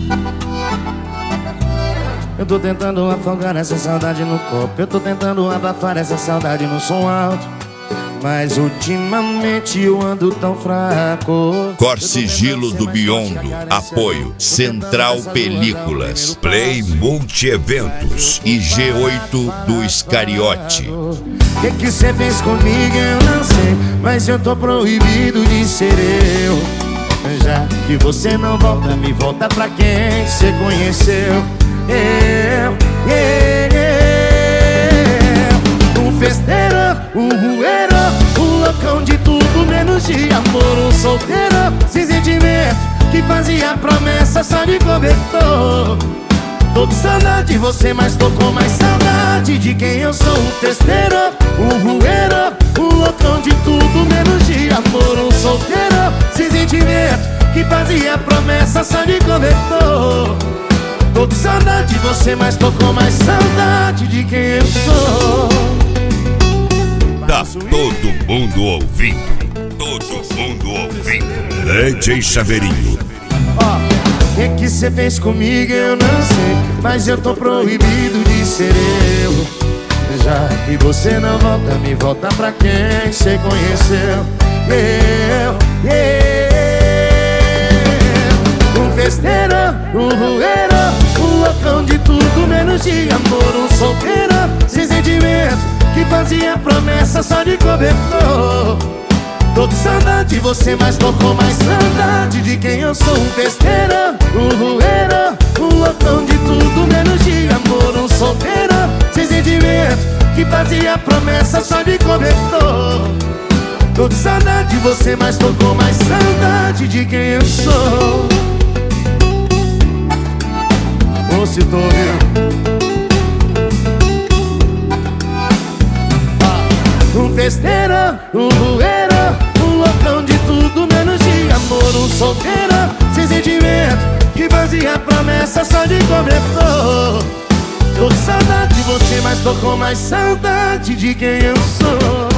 Eu tô tentando afogar essa saudade no copo. Eu tô tentando abafar essa saudade no som alto, mas ultimamente eu ando tão fraco. Corsigilo do Biondo. Apoio Central Películas, Play Multieventos e G8 do Iscariote. O que cê fez comigo eu não sei, mas eu tô proibido de ser eu. Já que você não volta, me volta pra quem cê conheceu. Um festeiro, um rueiro, um loucão de tudo menos de amor. Um solteiro, sem sentimento, que fazia promessa só de cobertor. Tô com saudade de você, mas tô com mais saudade de quem eu sou. Um festeiro, um rueiro, um loucão de tudo menos de amor. Um solteiro, sem sentimento, que fazia promessa só de cobertor. Tô com saudade de você, mas tô com mais saudade de quem eu sou. Tá todo mundo ouvindo. Todo mundo ouvindo. DJ Chaveirinho. O que cê fez comigo eu não sei, mas eu tô proibido de ser eu. Já que você não volta, me volta pra quem cê conheceu. Um festeiro, um rueiro, um loucão de tudo menos de amor. Um solteiro, sem sentimento, que fazia promessa só de cobertor. Tô com saudade de você, mas tô com mais saudade de quem eu sou. Um festeiro, um rueiro, um loucão de tudo menos de amor. Um solteiro, sem sentimento, que fazia promessa só de cobertor. Tô com saudade de você, mas tô com mais saudade de quem eu sou. Ô, se tô ouvindo. Um festeiro, um rueiro, um loucão de tudo menos de amor. Um solteiro, sem sentimento, que fazia promessa só de cobertor. Tô com saudade de você, mas tô com mais saudade de quem eu sou.